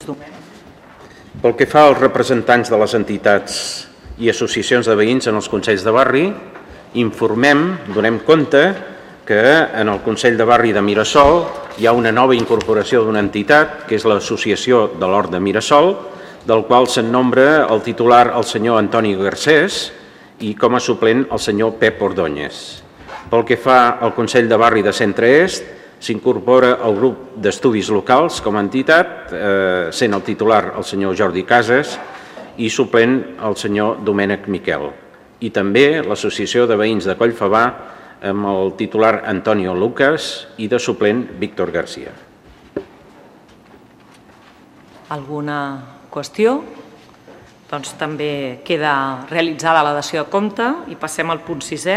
Pel que fa als representants de les entitats i associacions de veïns en els consells de barri, donem compte que en el Consell de Barri de Mirasol hi ha una nova incorporació d'una entitat, que és l'Associació de l'Hort de Mirasol, del qual se'n nombra el titular el senyor Antoni Garcés i com a suplent el senyor Pep Ordóñez. Pel que fa al Consell de Barri de Centre Est, s'incorpora el grup d'estudis locals com a entitat, sent el titular el senyor Jordi Casas i suplent el senyor Domènec Miquel. I també l'Associació de Veïns de Collfabà amb el titular Antonio Lucas i de suplent Víctor García. Alguna qüestió? Doncs també queda realitzada la dació de compte i passem al punt 6è.